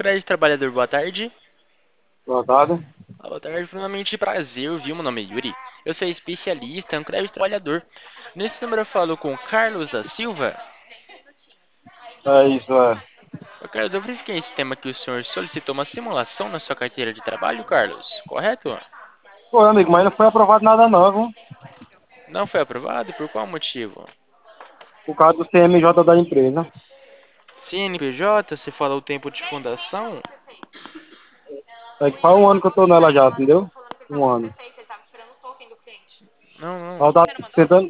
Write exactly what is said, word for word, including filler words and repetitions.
Crédito Trabalhador, boa tarde. Boa tarde. Boa tarde, primeiramente prazer, viu? Meu nome é Yuri. Eu sou especialista em crédito trabalhador. Nesse número eu falo com Carlos da Silva. É isso, é. Ô, Carlos, eu verifiquei em sistema que o senhor solicitou uma simulação na sua carteira de trabalho, Carlos, correto? Pô, amigo, mas não foi aprovado nada não, viu? Não foi aprovado? Por qual motivo? Por causa do C M J da empresa. C N P J, você fala o tempo de fundação? É que faz um ano que eu tô nela já, entendeu? Um ano. Não, Ela não. tá tentando,